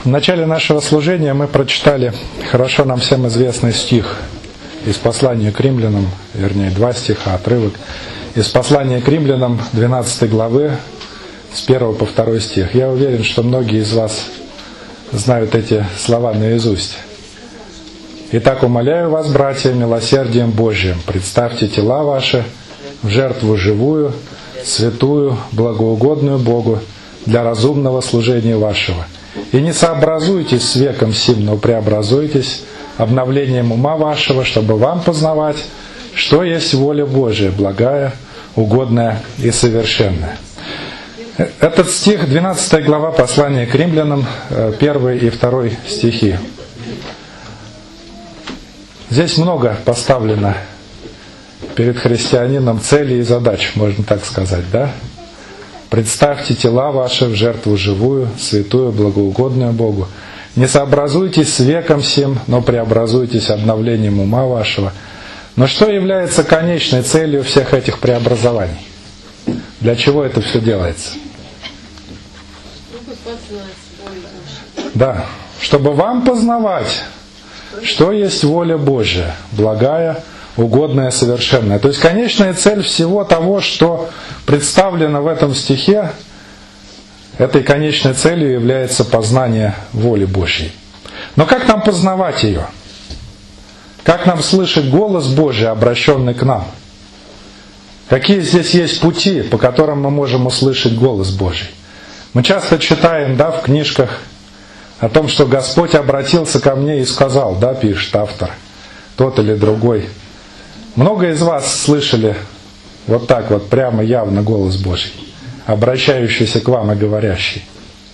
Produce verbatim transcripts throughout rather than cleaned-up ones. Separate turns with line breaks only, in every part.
В начале нашего служения мы прочитали хорошо нам всем известный стих из послания к римлянам, вернее, два стиха, отрывок из послания к римлянам двенадцатой главы, с первого по второй стих. Я уверен, что многие из вас знают эти слова наизусть. «Итак, умоляю вас, братья, милосердием Божиим, представьте тела ваши в жертву живую, святую, благоугодную Богу для разумного служения вашего. И не сообразуйтесь с веком сим, но преобразуйтесь обновлением ума вашего, чтобы вам познавать, что есть воля Божия, благая, угодная и совершенная». Этот стих, двенадцатая глава послания к римлянам, первый и второй стихи. Здесь много поставлено перед христианином целей и задач, можно так сказать, да? «Представьте тела ваши в жертву живую, святую, благоугодную Богу. Не сообразуйтесь с веком сим, но преобразуйтесь обновлением ума вашего». Но что является конечной целью всех этих преобразований? Для чего это все делается? Да, чтобы вам познавать, что есть воля Божия, благая, угодная, совершенная. То есть конечная цель всего того, что представлено в этом стихе, этой конечной целью является познание воли Божьей. Но как нам познавать ее? Как нам слышать голос Божий, обращенный к нам? Какие здесь есть пути, по которым мы можем услышать голос Божий? Мы часто читаем, да, в книжках о том, что Господь обратился ко мне и сказал, да, пишет автор, тот или другой. Много из вас слышали вот так вот, прямо явно голос Божий, обращающийся к вам и говорящий?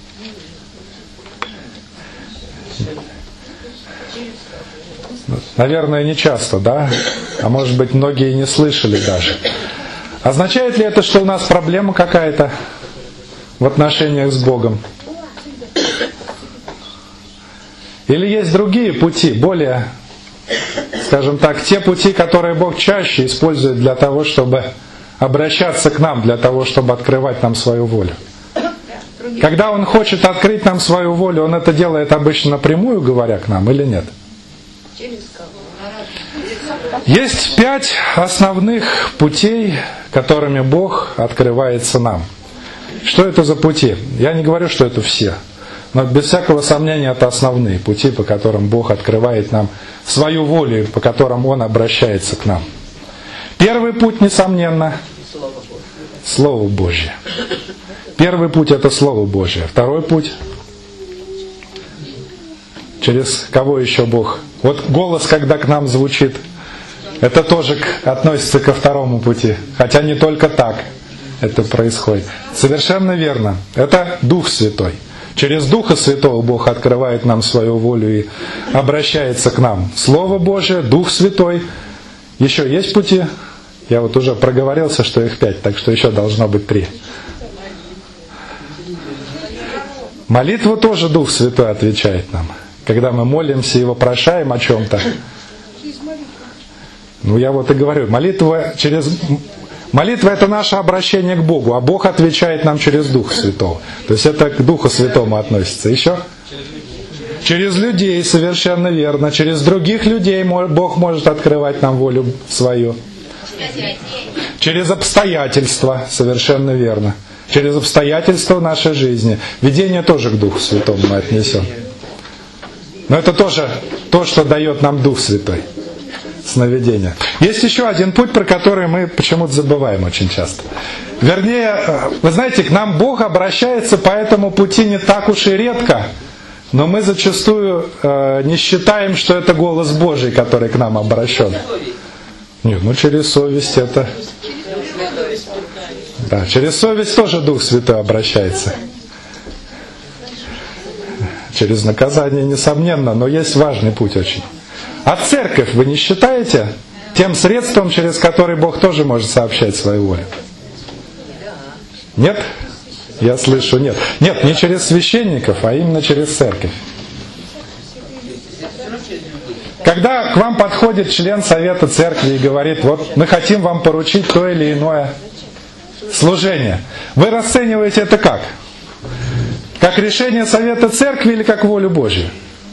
Наверное, не часто, да? А может быть, многие и не слышали даже. Означает ли это, что у нас проблема какая-то в отношениях с Богом? Или есть другие пути, более, скажем так, те пути, которые Бог чаще использует для того, чтобы обращаться к нам, для того, чтобы открывать нам свою волю? Когда Он хочет открыть нам свою волю, Он это делает обычно напрямую, говоря к нам, или нет? Есть пять основных путей, которыми Бог открывается нам. Что это за пути? Я не говорю, что это все. Но без всякого сомнения это основные пути, по которым Бог открывает нам свою волю, по которым Он обращается к нам. Первый путь, несомненно, Слово Божье. Первый путь — это Слово Божье. Второй путь — через кого еще Бог? Вот голос, когда к нам звучит, это тоже относится ко второму пути. Хотя не только так это происходит. Совершенно верно. Это Дух Святой. Через Духа Святого Бог открывает нам свою волю и обращается к нам. Слово Божие, Дух Святой. Еще есть пути? Я вот уже проговорился, что их пять, так что еще должно быть три. Молитву тоже Дух Святой отвечает нам. Когда мы молимся и вопрошаем о чем-то. Ну я вот и говорю, молитва через... Молитва — это наше обращение к Богу, а Бог отвечает нам через Духа Святого. То есть это к Духу Святому относится. Еще? Через людей, совершенно верно. Через других людей Бог может открывать нам волю свою. Через обстоятельства, совершенно верно. Через обстоятельства нашей жизни. Видение тоже к Духу Святому мы отнесем. Но это тоже то, что дает нам Дух Святой. Сновидения. Есть еще один путь, про который мы почему-то забываем очень часто. Вернее, вы знаете, к нам Бог обращается по этому пути не так уж и редко, но мы зачастую э, не считаем, что это голос Божий, который к нам обращен. Нет, ну через совесть это... Да, через совесть тоже Дух Святой обращается. Через наказание, несомненно, но есть важный путь очень. А церковь вы не считаете тем средством, через который Бог тоже может сообщать свою волю? Нет? Я слышу, нет. Нет, не через священников, а именно через церковь. Когда к вам подходит член совета церкви и говорит, вот мы хотим вам поручить то или иное служение, вы расцениваете это как? Как решение Совета Церкви или как волю Божью?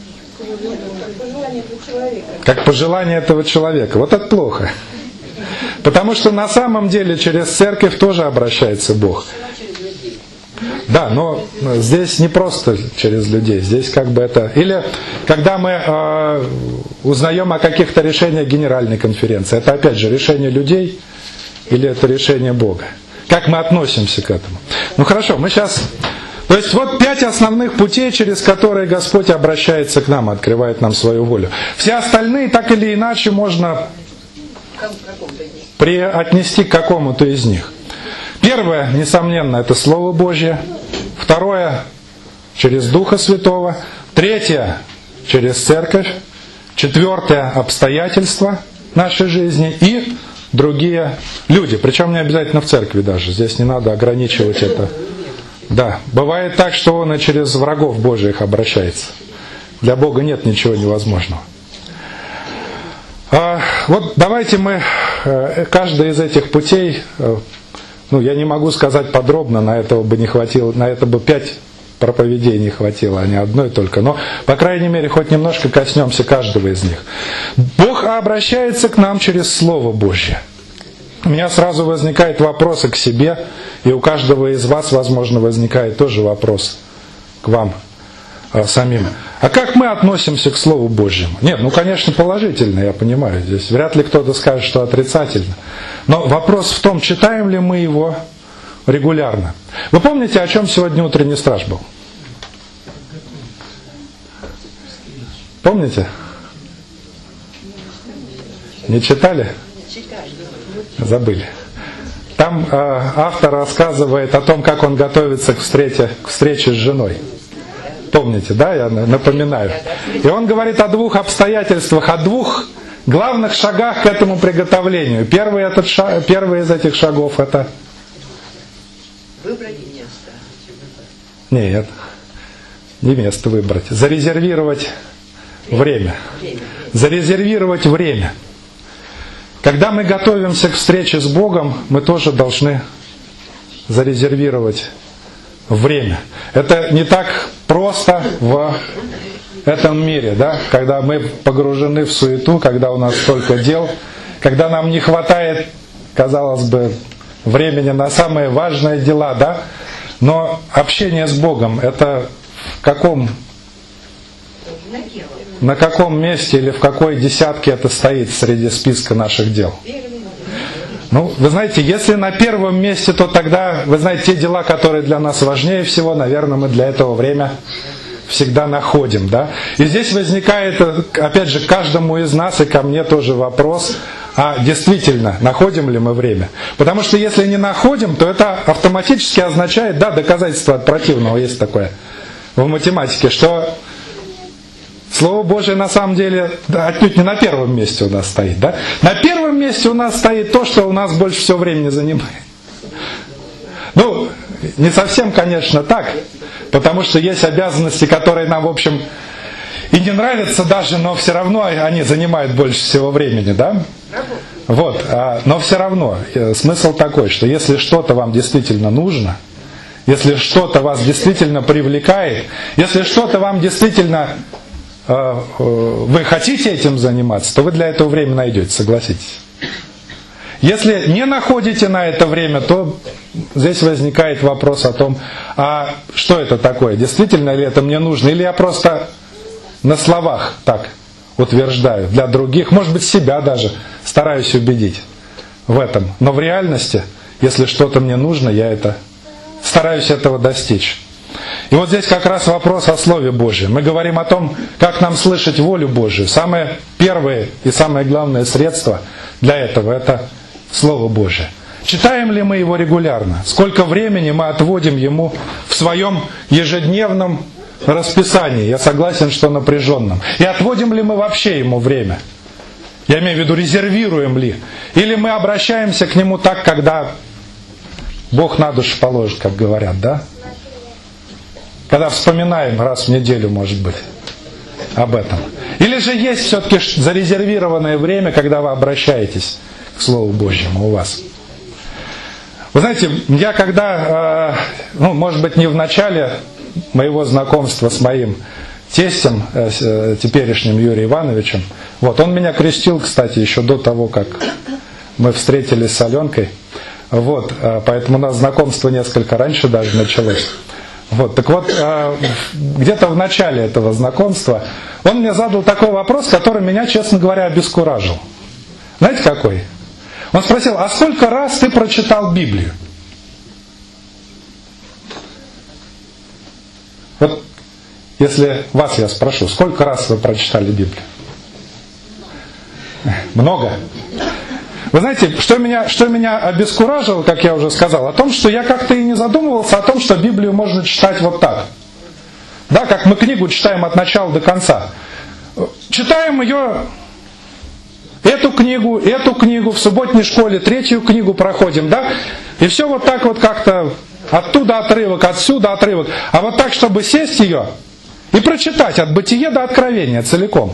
Как пожелание этого человека. Вот это плохо. Потому что на самом деле через церковь тоже обращается Бог. Да, но здесь не просто через людей, здесь как бы это... Или когда мы э, узнаем о каких-то решениях Генеральной конференции, это опять же решение людей или это решение Бога? Как мы относимся к этому? Ну хорошо, мы сейчас... То есть вот пять основных путей, через которые Господь обращается к нам, открывает нам свою волю. Все остальные так или иначе можно при... отнести к какому-то из них. Первое, несомненно, это Слово Божье. Второе, через Духа Святого. Третье, через Церковь. Четвертое, обстоятельства нашей жизни. И другие люди. Причем не обязательно в церкви даже. Здесь не надо ограничивать это. Да, бывает так, что он и через врагов Божьих обращается. Для Бога нет ничего невозможного. А, вот давайте мы каждый из этих путей... Ну, я не могу сказать подробно, на этого бы не хватило, на это бы пять проповедей не хватило, а не одной только. Но, по крайней мере, хоть немножко коснемся каждого из них. Бог обращается к нам через Слово Божье. У меня сразу возникают вопросы к себе, и у каждого из вас, возможно, возникает тоже вопрос к вам а, самим. А как мы относимся к Слову Божьему? Нет, ну, конечно, положительно, я понимаю. Здесь вряд ли кто-то скажет, что отрицательно. Но вопрос в том, читаем ли мы его регулярно. Вы помните, о чем сегодня утренний страж был? Помните? Не читали? Забыли. Там э, автор рассказывает о том, как он готовится к встрече, к встрече с женой. Помните, да? Я напоминаю. И он говорит о двух обстоятельствах, о двух главных шагах к этому приготовлению. Первый, этот шаг, первый из этих шагов это...
Выбрать место.
Нет, не место выбрать. Зарезервировать время.
время.
Зарезервировать время. Когда мы готовимся к встрече с Богом, мы тоже должны зарезервировать время. Это не так просто в этом мире, да? Когда мы погружены в суету, когда у нас столько дел, когда нам не хватает, казалось бы, времени на самые важные дела, да? Но общение с Богом, это в каком, на каком месте или в какой десятке это стоит среди списка наших дел? Ну, вы знаете, если на первом месте, то тогда, вы знаете, те дела, которые для нас важнее всего, наверное, мы для этого время всегда находим, да? И здесь возникает, опять же, каждому из нас и ко мне тоже вопрос, а действительно, находим ли мы время? Потому что если не находим, то это автоматически означает, да, доказательство от противного есть такое в математике, что Слово Божие на самом деле отнюдь не на первом месте у нас стоит, да? На первом месте у нас стоит то, что у нас больше всего времени занимает. Ну, не совсем, конечно, так, потому что есть обязанности, которые нам, в общем, и не нравятся даже, но все равно они занимают больше всего времени, да? Вот, но все равно смысл такой, что если что-то вам действительно нужно, если что-то вас действительно привлекает, если что-то вам действительно вы хотите этим заниматься, то вы для этого время найдете, согласитесь. Если не находите на это время, то здесь возникает вопрос о том, а что это такое, действительно ли это мне нужно, или я просто на словах так утверждаю, для других, может быть, себя даже стараюсь убедить в этом. Но в реальности, если что-то мне нужно, я это стараюсь этого достичь. И вот здесь как раз вопрос о Слове Божьем. Мы говорим о том, как нам слышать волю Божию. Самое первое и самое главное средство для этого – это Слово Божие. Читаем ли мы его регулярно? Сколько времени мы отводим ему в своем ежедневном расписании? Я согласен, что напряженном. И отводим ли мы вообще ему время? Я имею в виду, резервируем ли? Или мы обращаемся к нему так, когда Бог на душу положит, как говорят, да? Когда вспоминаем раз в неделю, может быть, об этом. Или же есть все-таки зарезервированное время, когда вы обращаетесь к Слову Божьему у вас. Вы знаете, я когда, ну, может быть, не в начале моего знакомства с моим тестем, э, теперешним Юрием Ивановичем. Вот, он меня крестил, кстати, еще до того, как мы встретились с Аленкой. Вот, э, поэтому у нас знакомство несколько раньше даже началось. Вот, так вот, э, где-то в начале этого знакомства он мне задал такой вопрос, который меня, честно говоря, обескуражил. Знаете, какой? Он спросил: а сколько раз ты прочитал Библию? Вот, если вас я спрошу, сколько раз вы прочитали Библию? Много? Вы знаете, что меня, что меня обескуражило, как я уже сказал, о том, что я как-то и не задумывался о том, что Библию можно читать вот так. Да, как мы книгу читаем от начала до конца. Читаем ее, эту книгу, эту книгу, в субботней школе третью книгу проходим, да, и все вот так вот как-то оттуда отрывок, отсюда отрывок. А вот так, чтобы сесть ее и прочитать от Бытия до Откровения целиком.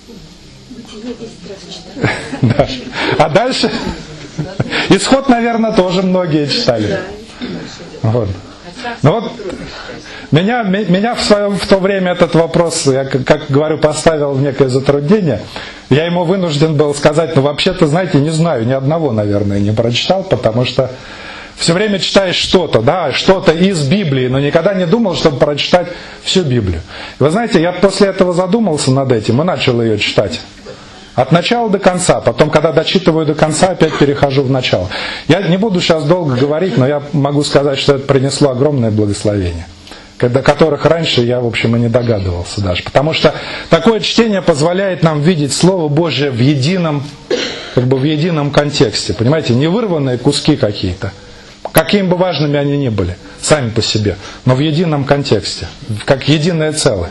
Да. А дальше Исход, наверное, тоже многие читали. Вот. Ну вот меня, меня в, свое, в то время этот вопрос, я, как говорю, поставил в некое затруднение. Я ему вынужден был сказать: ну вообще-то, знаете, не знаю, ни одного, наверное, не прочитал, потому что все время читаешь что-то, да, что-то из Библии, но никогда не думал, чтобы прочитать всю Библию. И вы знаете, я после этого задумался над этим и начал ее читать. От начала до конца. Потом, когда дочитываю до конца, опять перехожу в начало. Я не буду сейчас долго говорить, но я могу сказать, что это принесло огромное благословение, до которых раньше я, в общем, и не догадывался даже. Потому что такое чтение позволяет нам видеть Слово Божие в едином, как бы в едином контексте. Понимаете, не вырванные куски какие-то, какими бы важными они ни были, сами по себе, но в едином контексте, как единое целое.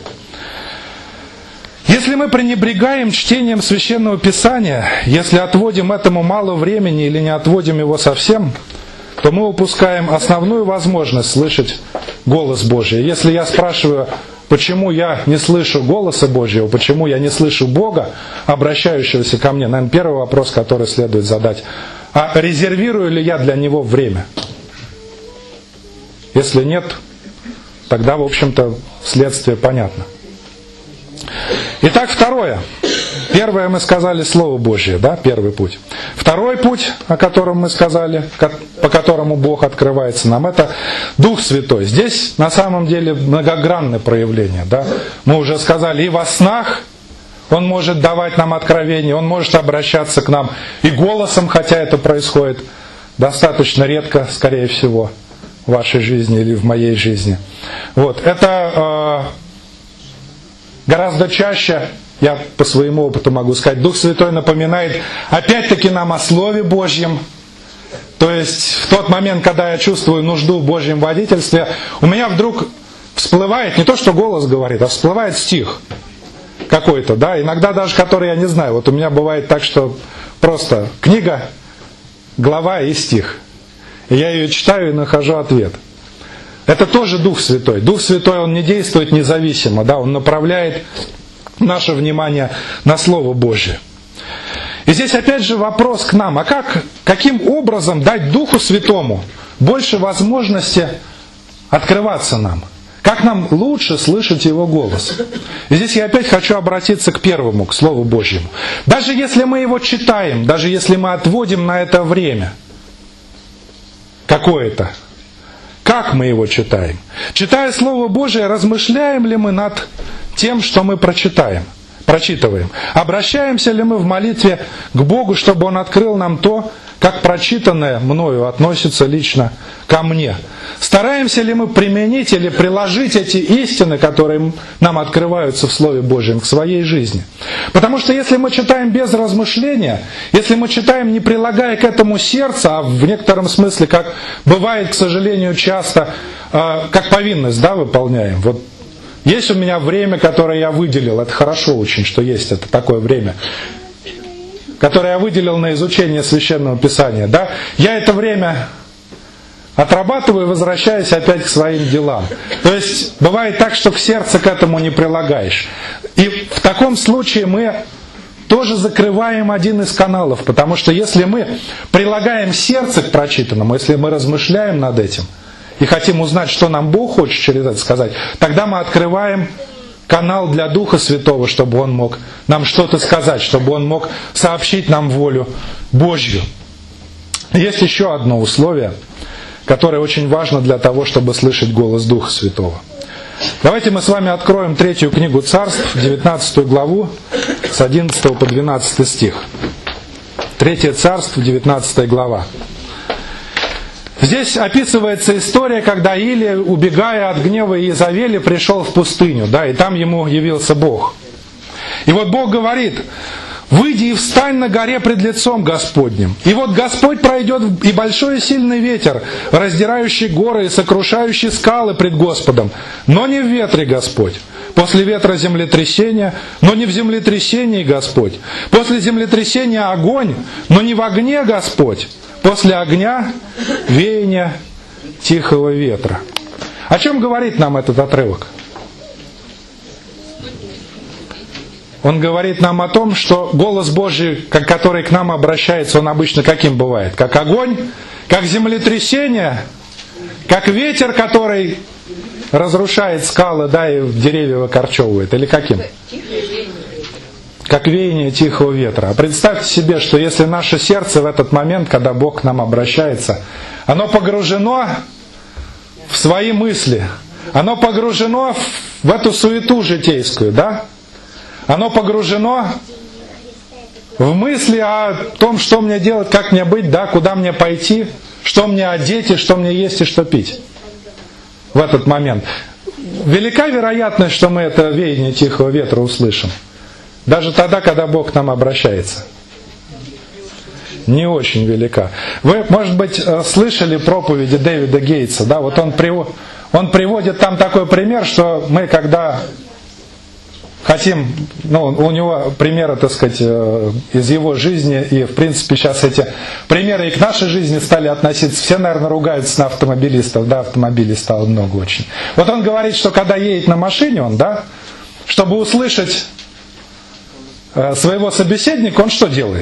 Если мы пренебрегаем чтением Священного Писания, если отводим этому мало времени или не отводим его совсем, то мы упускаем основную возможность слышать голос Божий. Если я спрашиваю, почему я не слышу голоса Божьего, почему я не слышу Бога, обращающегося ко мне, наверное, первый вопрос, который следует задать: а резервирую ли я для Него время? Если нет, тогда, в общем-то, следствие понятно. Итак, второе. Первое мы сказали Слово Божье, да, первый путь. Второй путь, о котором мы сказали, по которому Бог открывается нам, это Дух Святой. Здесь на самом деле многогранное проявление, да. Мы уже сказали, и во снах Он может давать нам откровение, Он может обращаться к нам и голосом, хотя это происходит достаточно редко, скорее всего, в вашей жизни или в моей жизни. Вот, это... Э, Гораздо чаще, я по своему опыту могу сказать, Дух Святой напоминает опять-таки нам о Слове Божьем. То есть в тот момент, когда я чувствую нужду в Божьем водительстве, у меня вдруг всплывает, не то что голос говорит, а всплывает стих какой-то, да, иногда даже который я не знаю. Вот у меня бывает так, что просто книга, глава и стих. И я ее читаю и нахожу ответ. Это тоже Дух Святой. Дух Святой, Он не действует независимо, да, Он направляет наше внимание на Слово Божие. И здесь опять же вопрос к нам: а как, каким образом дать Духу Святому больше возможности открываться нам? Как нам лучше слышать Его голос? И здесь я опять хочу обратиться к первому, к Слову Божьему. Даже если мы его читаем, даже если мы отводим на это время какое-то, как мы его читаем? Читая Слово Божие, размышляем ли мы над тем, что мы прочитаем, прочитываем? Обращаемся ли мы в молитве к Богу, чтобы Он открыл нам то, как прочитанное мною относится лично ко мне? Стараемся ли мы применить или приложить эти истины, которые нам открываются в Слове Божьем, к своей жизни? Потому что если мы читаем без размышления, если мы читаем, не прилагая к этому сердца, а в некотором смысле, как бывает, к сожалению, часто, как повинность, да, выполняем. Вот есть у меня время, которое я выделил, это хорошо очень, что есть это такое время, которое я выделил на изучение Священного Писания, да, я это время отрабатываю и возвращаюсь опять к своим делам. То есть бывает так, что к сердцу к этому не прилагаешь. И в таком случае мы тоже закрываем один из каналов, потому что если мы прилагаем сердце к прочитанному, если мы размышляем над этим, и хотим узнать, что нам Бог хочет через это сказать, тогда мы открываем канал для Духа Святого, чтобы Он мог нам что-то сказать, чтобы Он мог сообщить нам волю Божью. Есть еще одно условие, которое очень важно для того, чтобы слышать голос Духа Святого. Давайте мы с вами откроем третью книгу Царств, девятнадцатую главу, с одиннадцатого по двенадцатый стих. Третье Царство, девятнадцатая глава. Здесь описывается история, когда Илия, убегая от гнева Иезавели, пришел в пустыню, да, и там ему явился Бог. И вот Бог говорит: «Выйди и встань на горе пред лицом Господним. И вот Господь пройдет, и большой и сильный ветер, раздирающий горы и сокрушающий скалы пред Господом. Но не в ветре Господь. После ветра землетрясение, но не в землетрясении Господь. После землетрясения огонь, но не в огне Господь. После огня веяние тихого ветра». О чем говорит нам этот отрывок? Он говорит нам о том, что голос Божий, который к нам обращается, он обычно каким бывает? Как огонь, как землетрясение, как ветер, который разрушает скалы, да, и деревья выкорчевывает. Или каким? Как веяние тихого ветра. А представьте себе, что если наше сердце в этот момент, когда Бог к нам обращается, оно погружено в свои мысли, оно погружено в эту суету житейскую, да? Оно погружено в мысли о том, что мне делать, как мне быть, да, куда мне пойти, что мне одеть, и что мне есть и что пить. В этот момент. Велика вероятность, что мы это веяние тихого ветра услышим. Даже тогда, когда Бог к нам обращается. Не очень велика. Вы, может быть, слышали проповеди Дэвида Гейтса, да, вот он, прив... он приводит там такой пример, что мы, когда хотим, ну, у него примеры, так сказать, из его жизни, и, в принципе, сейчас эти примеры и к нашей жизни стали относиться. Все, наверное, ругаются на автомобилистов, да, автомобилей стало много очень. Вот он говорит, что когда едет на машине, он, да, чтобы услышать своего собеседника, он что делает?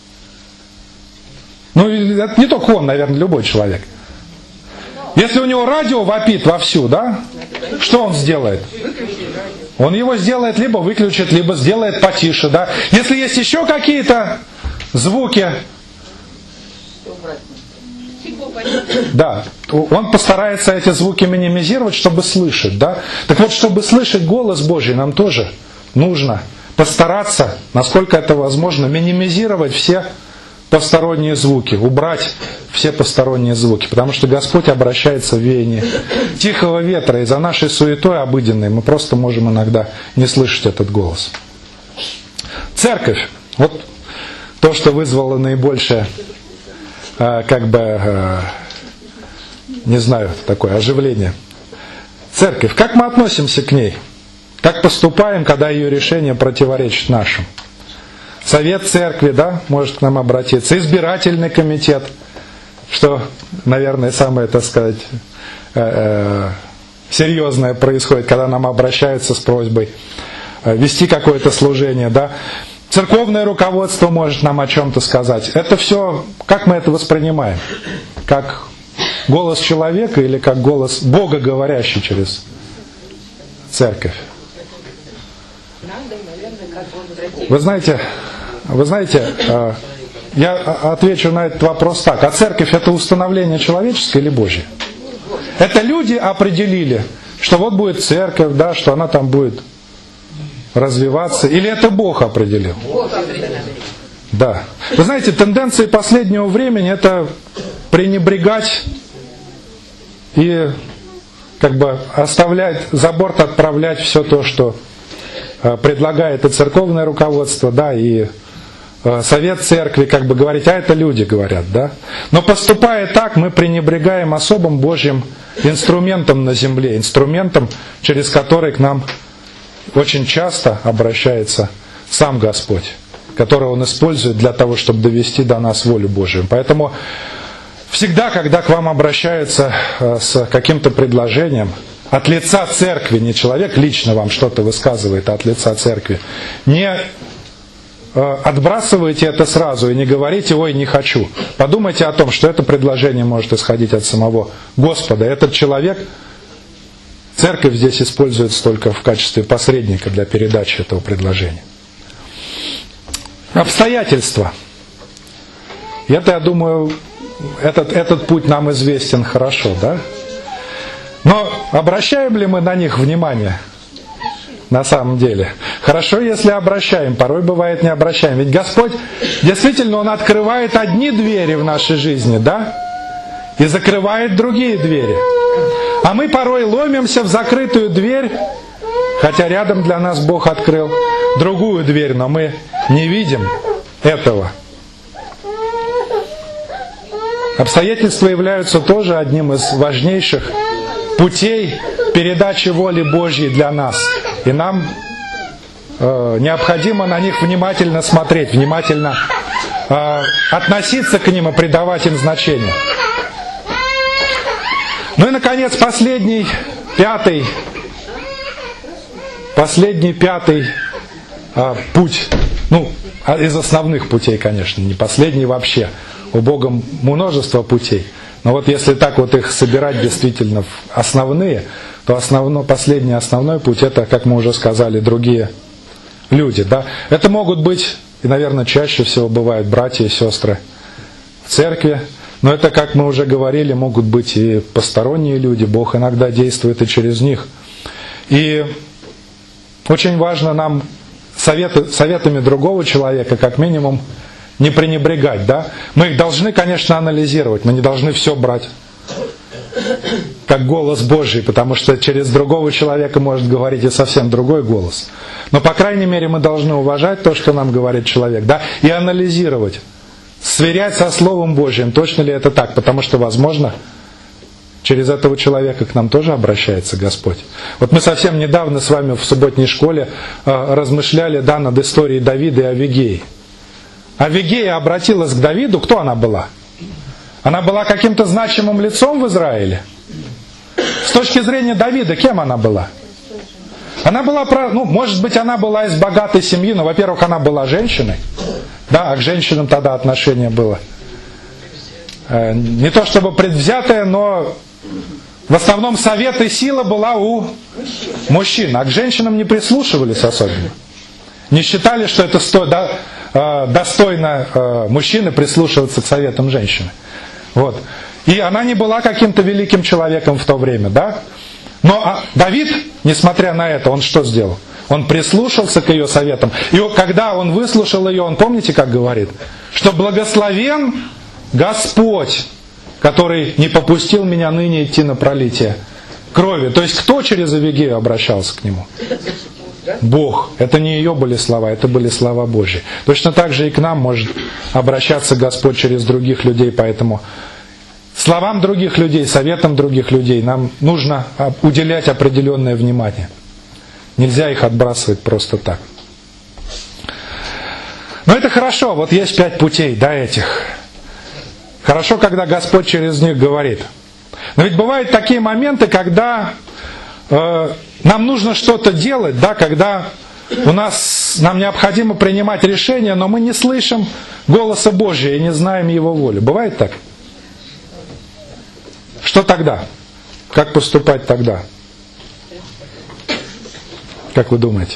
Ну, это не только он, наверное, любой человек. Если у него радио вопит вовсю, да, что он сделает? Он его сделает, либо выключит, либо сделает потише, да. Если есть еще какие-то звуки, да, он постарается эти звуки минимизировать, чтобы слышать, да. Так вот, чтобы слышать голос Божий, нам тоже нужно постараться, насколько это возможно, минимизировать все посторонние звуки, убрать все посторонние звуки, потому что Господь обращается в веяние тихого ветра, и за нашей суетой обыденной мы просто можем иногда не слышать этот голос. Церковь, вот то, что вызвало наибольшее, как бы, не знаю, такое оживление. Церковь, как мы относимся к ней? Как поступаем, когда ее решение противоречит нашим? Совет церкви, да, может к нам обратиться. Избирательный комитет, что, наверное, самое, так сказать, серьезное происходит, когда нам обращаются с просьбой вести какое-то служение, да. Церковное руководство может нам о чем-то сказать. Это все, как мы это воспринимаем? Как голос человека или как голос Бога, говорящий через церковь? Вы знаете, вы знаете, я отвечу на этот вопрос так. А церковь — это установление человеческое или Божье? Это люди определили, что вот будет церковь, да, что она там будет развиваться, или это Бог определил? Да. Вы знаете, тенденции последнего времени — это пренебрегать и как бы оставлять, за борт отправлять все то, что предлагает и церковное руководство, да, и совет церкви, как бы говорить, а это люди говорят, да. Но поступая так, мы пренебрегаем особым Божьим инструментом на земле, инструментом, через который к нам очень часто обращается сам Господь, которого Он использует для того, чтобы довести до нас волю Божию. Поэтому всегда, когда к вам обращаются с каким-то предложением, от лица церкви, не человек лично вам что-то высказывает, а от лица церкви, не отбрасывайте это сразу и не говорите: ой, не хочу. Подумайте о том, что это предложение может исходить от самого Господа. Этот человек, церковь здесь используется только в качестве посредника для передачи этого предложения. Обстоятельства. Это, я думаю, этот, этот путь нам известен хорошо, да? Но обращаем ли мы на них внимание? На самом деле. Хорошо, если обращаем, порой бывает не обращаем. Ведь Господь, действительно, Он открывает одни двери в нашей жизни, да? И закрывает другие двери. А мы порой ломимся в закрытую дверь, хотя рядом для нас Бог открыл другую дверь, но мы не видим этого. Обстоятельства являются тоже одним из важнейших путей передачи воли Божьей для нас. И нам э, необходимо на них внимательно смотреть, внимательно э, относиться к ним и придавать им значение. Ну и, наконец, последний, пятый, последний, пятый э, путь, ну, из основных путей, конечно, не последний вообще. У Бога множество путей. Но вот если так вот их собирать действительно в основные, то основной, последний основной путь — это, как мы уже сказали, другие люди. Да? Это могут быть, и, наверное, чаще всего бывают братья и сестры в церкви. Но это, как мы уже говорили, могут быть и посторонние люди. Бог иногда действует и через них. И очень важно нам советы, советами другого человека, как минимум, не пренебрегать, да? Мы их должны, конечно, анализировать, мы не должны все брать как голос Божий, потому что через другого человека может говорить и совсем другой голос. Но, по крайней мере, мы должны уважать то, что нам говорит человек, да? И анализировать, сверять со Словом Божьим, точно ли это так, потому что, возможно, через этого человека к нам тоже обращается Господь. Вот мы совсем недавно с вами в субботней школе э, размышляли, да, над историей Давида и Авигеи. Авигея обратилась к Давиду, кто она была? Она была каким-то значимым лицом в Израиле? С точки зрения Давида, кем она была? Она была, ну, может быть, она была из богатой семьи, но, во-первых, она была женщиной. Да, а к женщинам тогда отношение было э, не то чтобы предвзятое, но в основном совет и сила была у мужчин, а к женщинам не прислушивались особенно. Не считали, что это сто, да, э, достойно э, мужчины прислушиваться к советам женщины. Вот. И она не была каким-то великим человеком в то время, да? Но а Давид, несмотря на это, он что сделал? Он прислушался к ее советам. И когда он выслушал ее, он, помните, как говорит? Что благословен Господь, который не попустил меня ныне идти на пролитие крови. То есть кто через Авигею обращался к нему? Бог. Это не ее были слова, это были слова Божьи. Точно так же и к нам может обращаться Господь через других людей, поэтому словам других людей, советам других людей нам нужно уделять определенное внимание. Нельзя их отбрасывать просто так. Но это хорошо, вот есть пять путей, да, этих. Хорошо, когда Господь через них говорит. Но ведь бывают такие моменты, когда э, нам нужно что-то делать, да, когда у нас, нам необходимо принимать решения, но мы не слышим голоса Божия и не знаем Его воли. Бывает так? Что тогда? Как поступать тогда? Как вы думаете?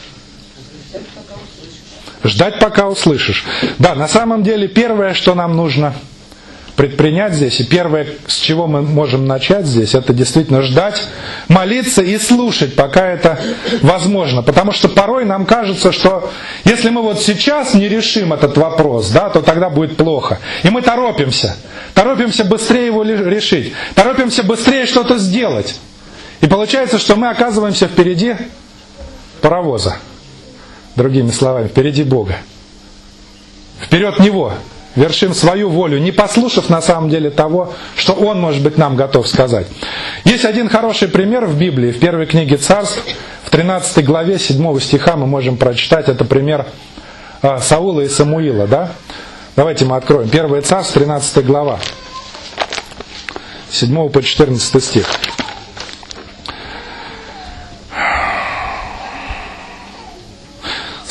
Ждать, пока услышишь. Да, на самом деле первое, что нам нужно предпринять здесь, и первое, с чего мы можем начать здесь, это действительно ждать, молиться и слушать, пока это возможно. Потому что порой нам кажется, что если мы вот сейчас не решим этот вопрос, да, то тогда будет плохо. И мы торопимся. Торопимся быстрее его решить. Торопимся быстрее что-то сделать. И получается, что мы оказываемся впереди паровоза. Другими словами, впереди Бога. Вперед Него. Вершим свою волю, не послушав на самом деле того, что Он, может быть, нам готов сказать. Есть один хороший пример в Библии, в первой книге Царств, в тринадцатой главе седьмого стиха мы можем прочитать. Это пример Саула и Самуила, да? Давайте мы откроем. Первое Царство, тринадцатая глава, седьмого по четырнадцатый стих.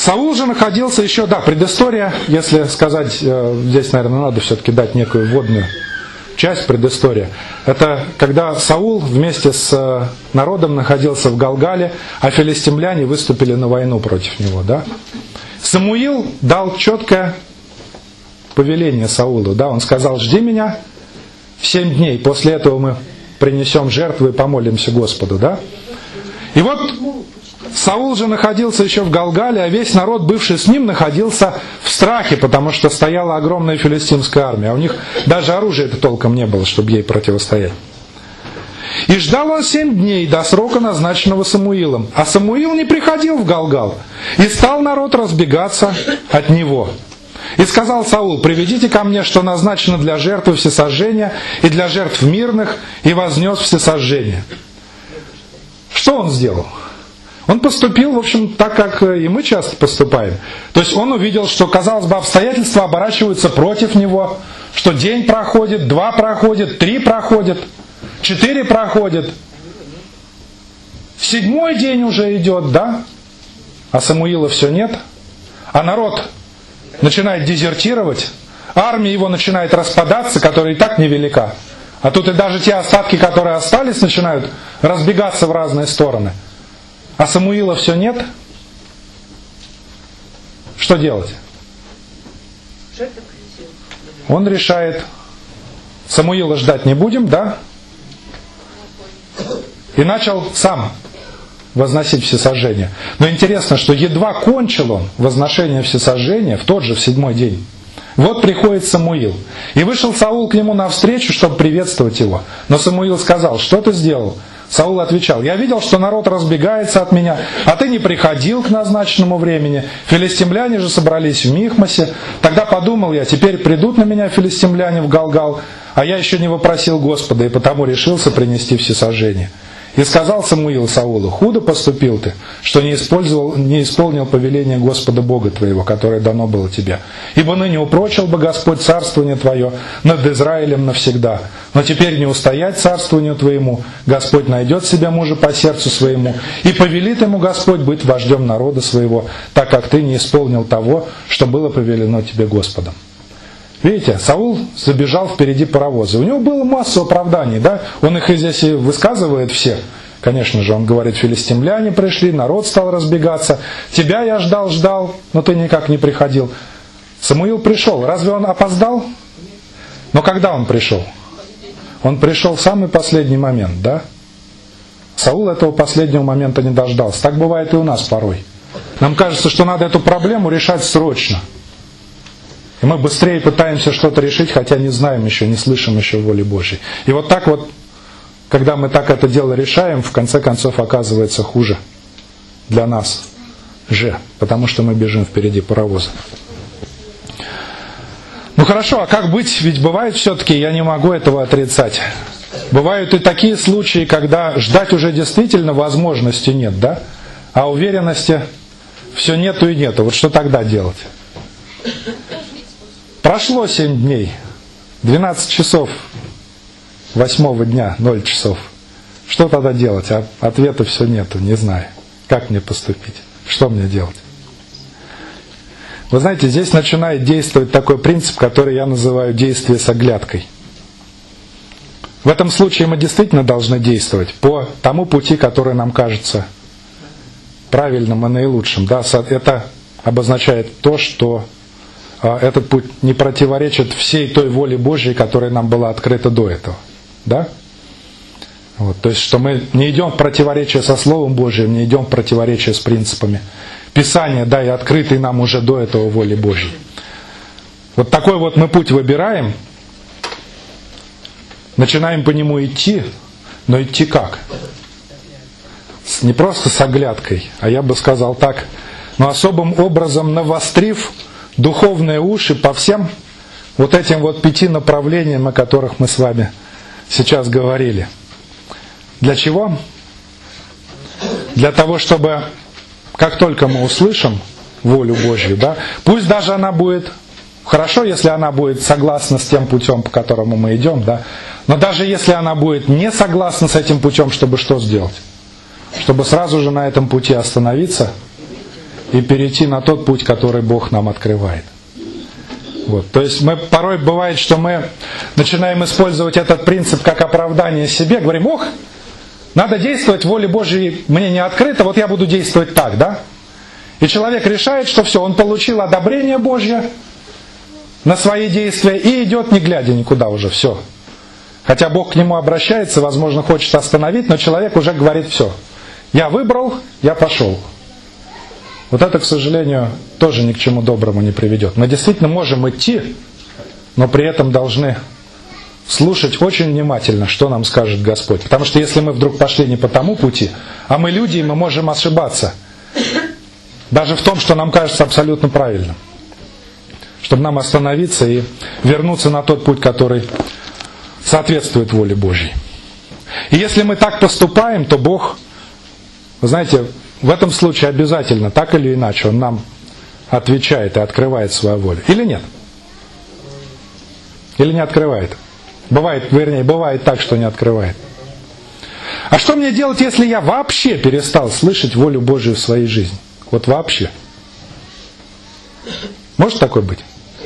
Саул же находился еще, да, предыстория, если сказать, здесь, наверное, надо все-таки дать некую вводную часть, предыстория. Это когда Саул вместе с народом находился в Галгале, а филистимляне выступили на войну против него, да. Самуил дал четкое повеление Саулу, да, он сказал: жди меня в семь дней, после этого мы принесем жертву и помолимся Господу, да. И вот Саул же находился еще в Галгале, а весь народ, бывший с ним, находился в страхе, потому что стояла огромная филистимская армия, а у них даже оружия-то толком не было, чтобы ей противостоять. И ждал он семь дней до срока, назначенного Самуилом. А Самуил не приходил в Галгал, и стал народ разбегаться от него. И сказал Саул: приведите ко мне, что назначено для жертвы всесожжения и для жертв мирных, и вознес всесожжение. Что он сделал? Он поступил, в общем, так, как и мы часто поступаем. То есть он увидел, что, казалось бы, обстоятельства оборачиваются против него, что день проходит, два проходит, три проходит, четыре проходит. Седьмой день уже идет, да? А Самуила все нет. А народ начинает дезертировать. Армия его начинает распадаться, которая и так невелика. А тут и даже те остатки, которые остались, начинают разбегаться в разные стороны. А Самуила все нет. Что делать? Он решает: Самуила ждать не будем, да? И начал сам возносить всесожжение. Но интересно, что едва кончил он возношение всесожжения, в тот же, в седьмой день, вот приходит Самуил. И вышел Саул к нему навстречу, чтобы приветствовать его. Но Самуил сказал: что ты сделал? Саул отвечал: я видел, что народ разбегается от меня, а ты не приходил к назначенному времени. Филистимляне же собрались в Михмасе. Тогда подумал я: теперь придут на меня филистимляне в Галгал, а я еще не вопросил Господа, и потому решился принести всесожжение. И сказал Самуил Саулу: худо поступил ты, что не, использовал, не исполнил повеление Господа Бога твоего, которое дано было тебе. Ибо ныне упрочил бы Господь царствование твое над Израилем навсегда. Но теперь не устоять царствованию твоему, Господь найдет себе мужа по сердцу своему, и повелит ему Господь быть вождем народа своего, так как ты не исполнил того, что было повелено тебе Господом. Видите, Саул забежал впереди паровоза. У него было массу оправданий, да? Он их и здесь и высказывает все. Конечно же, он говорит: филистимляне пришли, народ стал разбегаться. Тебя я ждал, ждал, но ты никак не приходил. Самуил пришел. Разве он опоздал? Но когда он пришел? Он пришел в самый последний момент, да? Саул этого последнего момента не дождался. Так бывает и у нас порой. Нам кажется, что надо эту проблему решать срочно. И мы быстрее пытаемся что-то решить, хотя не знаем еще, не слышим еще воли Божьей. И вот так вот, когда мы так это дело решаем, в конце концов оказывается хуже для нас же, потому что мы бежим впереди паровоза. Ну хорошо, а как быть? Ведь бывает все-таки, я не могу этого отрицать. Бывают и такие случаи, когда ждать уже действительно возможности нет, да? А уверенности все нету и нету. Вот что тогда делать? Прошло семь дней, двенадцать часов восьмого дня, ноль часов. Что тогда делать? А ответа все нету, не знаю. Как мне поступить? Что мне делать? Вы знаете, здесь начинает действовать такой принцип, который я называю действие с оглядкой. В этом случае мы действительно должны действовать по тому пути, который нам кажется правильным и наилучшим. Да? Это обозначает то, что этот путь не противоречит всей той воле Божьей, которая нам была открыта до этого. Да? Вот, то есть, что мы не идем в противоречие со Словом Божьим, не идем в противоречие с принципами Писания, да, и открытой нам уже до этого воли Божьей. Вот такой вот мы путь выбираем, начинаем по нему идти, но идти как? Не просто с оглядкой, а я бы сказал так, но особым образом навострив духовные уши по всем вот этим вот пяти направлениям, о которых мы с вами сейчас говорили. Для чего? Для того, чтобы как только мы услышим волю Божью, да, пусть даже она будет, хорошо, если она будет согласна с тем путем, по которому мы идем, да, но даже если она будет не согласна с этим путем, чтобы что сделать? Чтобы сразу же на этом пути остановиться и перейти на тот путь, который Бог нам открывает. Вот. То есть мы, порой бывает, что мы начинаем использовать этот принцип как оправдание себе, говорим: ох, надо действовать, воля Божьей мне не открыта, вот я буду действовать так, да? И человек решает, что все, он получил одобрение Божье на свои действия и идет, не глядя никуда уже, все. Хотя Бог к нему обращается, возможно, хочет остановить, но человек уже говорит: все, я выбрал, я пошел. Вот это, к сожалению, тоже ни к чему доброму не приведет. Мы действительно можем идти, но при этом должны слушать очень внимательно, что нам скажет Господь. Потому что если мы вдруг пошли не по тому пути, а мы люди, и мы можем ошибаться, даже в том, что нам кажется абсолютно правильным, чтобы нам остановиться и вернуться на тот путь, который соответствует воле Божьей. И если мы так поступаем, то Бог, вы знаете, в этом случае обязательно, так или иначе, Он нам отвечает и открывает свою волю. Или нет? Или не открывает? Бывает, вернее, бывает так, что не открывает. А что мне делать, если я вообще перестал слышать волю Божию в своей жизни? Вот вообще. Может такое быть?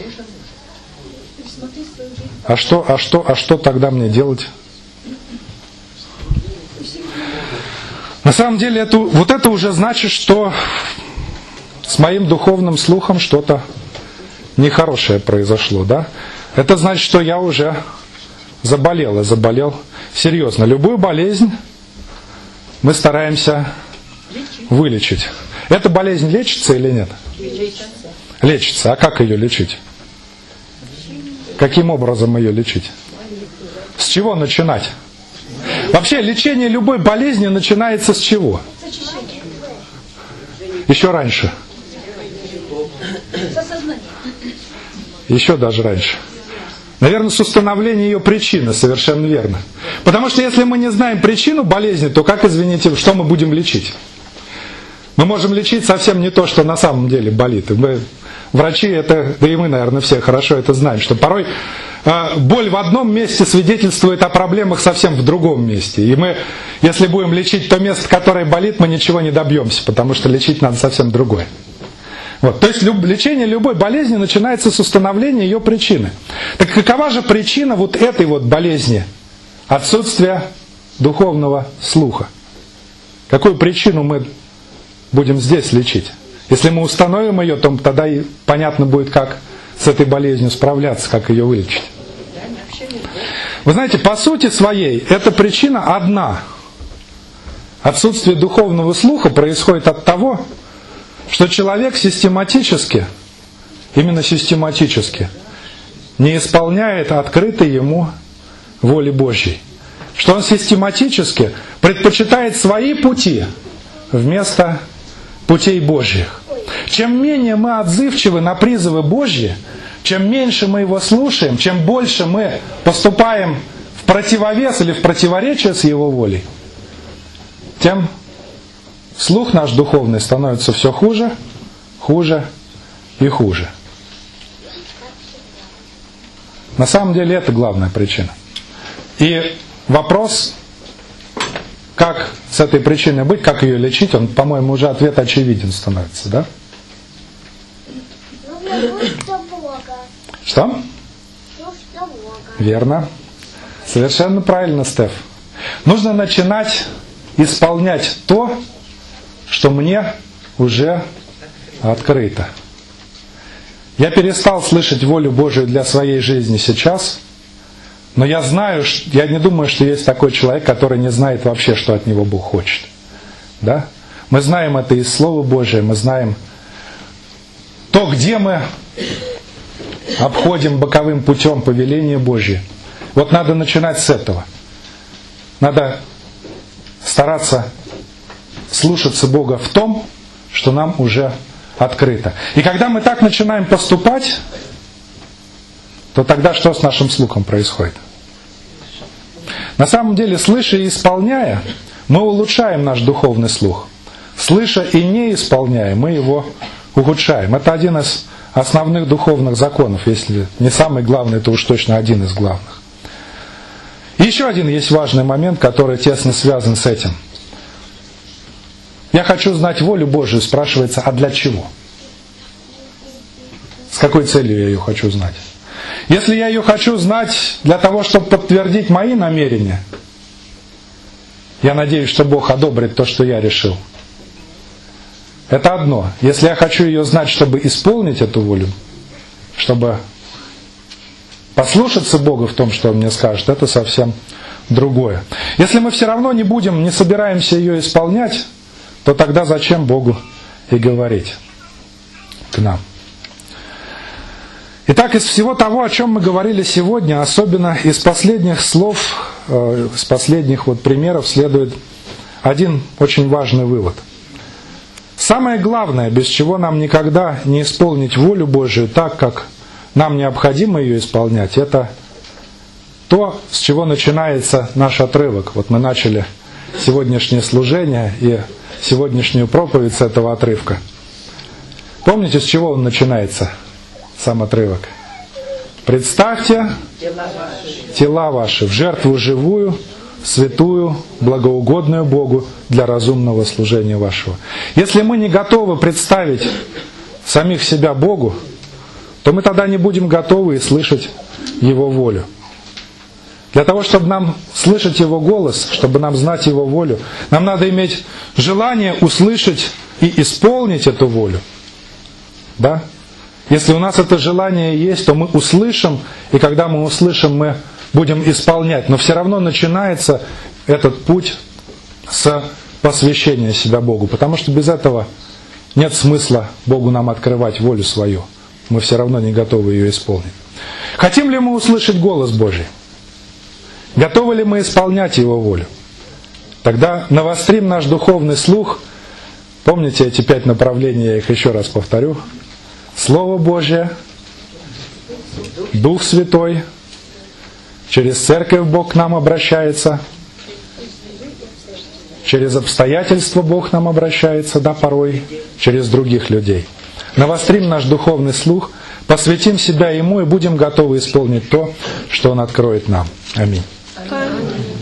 А что, а что, а что тогда мне делать? На самом деле, это, вот это уже значит, что с моим духовным слухом что-то нехорошее произошло, да? Это значит, что я уже заболел, и заболел серьезно. Любую болезнь мы стараемся вылечить. Эта болезнь лечится или нет? Лечится. Лечится. А как ее лечить? Каким образом ее лечить? С чего начинать? Вообще, лечение любой болезни начинается с чего? Еще раньше. Еще даже раньше. Наверное, с установления ее причины, совершенно верно. Потому что если мы не знаем причину болезни, то как, извините, что мы будем лечить? Мы можем лечить совсем не то, что на самом деле болит. Мы, врачи, это, да и мы, наверное, все хорошо это знаем, что порой э, боль в одном месте свидетельствует о проблемах совсем в другом месте. И мы, если будем лечить то место, которое болит, мы ничего не добьемся, потому что лечить надо совсем другое. Вот. То есть люб, лечение любой болезни начинается с установления ее причины. Так какова же причина вот этой вот болезни? Отсутствие духовного слуха. Какую причину мы будем здесь лечить? Если мы установим ее, то тогда и понятно будет, как с этой болезнью справляться, как ее вылечить. Вы знаете, по сути своей, эта причина одна. Отсутствие духовного слуха происходит от того, что человек систематически, именно систематически, не исполняет открытой ему воли Божьей. Что он систематически предпочитает свои пути вместо путей Божьих. Чем менее мы отзывчивы на призывы Божьи, чем меньше мы его слушаем, чем больше мы поступаем в противовес или в противоречие с его волей, тем слух наш духовный становится все хуже, хуже и хуже. На самом деле это главная причина. И вопрос, как с этой причиной быть, как ее лечить, он, по-моему, уже ответ очевиден становится, да? Что? Верно. Совершенно правильно, Стеф. Нужно начинать исполнять то, что мне уже открыто. Я перестал слышать волю Божию для своей жизни сейчас, но я знаю, я не думаю, что есть такой человек, который не знает вообще, что от него Бог хочет. Да? Мы знаем это из Слова Божия, мы знаем то, где мы обходим боковым путем повеления Божье. Вот надо начинать с этого. Надо стараться слушаться Бога в том, что нам уже открыто. И когда мы так начинаем поступать, то тогда что с нашим слухом происходит? На самом деле, слыша и исполняя, мы улучшаем наш духовный слух. Слыша и не исполняя, мы его ухудшаем. Это один из основных духовных законов, если не самый главный, то уж точно один из главных. И еще один есть важный момент, который тесно связан с этим. я хочу знать волю Божию, спрашивается, а для чего? С какой целью я ее хочу знать? Если я ее хочу знать для того, чтобы подтвердить мои намерения, я надеюсь, что Бог одобрит то, что я решил. Это одно. Если я хочу ее знать, чтобы исполнить эту волю, чтобы послушаться Бога в том, что Он мне скажет, это совсем другое. Если мы все равно не будем, не собираемся ее исполнять, то тогда зачем Богу и говорить к нам? Итак, из всего того, о чем мы говорили сегодня, особенно из последних слов, э, из последних вот примеров, следует один очень важный вывод. Самое главное, без чего нам никогда не исполнить волю Божию так, как нам необходимо ее исполнять, это то, с чего начинается наш отрывок. Вот мы начали сегодняшнее служение и сегодняшнюю проповедь с этого отрывка. Помните, с чего он начинается, сам отрывок? «Представьте тела ваши, тела ваши в жертву живую, святую, благоугодную Богу для разумного служения вашего». Если мы не готовы представить самих себя Богу, то мы тогда не будем готовы и слышать Его волю. Для того, чтобы нам слышать Его голос, чтобы нам знать Его волю, нам надо иметь желание услышать и исполнить эту волю. Да? Если у нас это желание есть, то мы услышим, и когда мы услышим, мы будем исполнять. Но все равно начинается этот путь с посвящения себя Богу, потому что без этого нет смысла Богу нам открывать волю свою. Мы все равно не готовы ее исполнить. Хотим ли мы услышать голос Божий? Готовы ли мы исполнять Его волю? Тогда навострим наш духовный слух. Помните эти пять направлений, я их еще раз повторю. Слово Божье, Дух Святой, через Церковь Бог к нам обращается, через обстоятельства Бог к нам обращается, да, порой, через других людей. Навострим наш духовный слух, посвятим себя Ему и будем готовы исполнить то, что Он откроет нам. Аминь.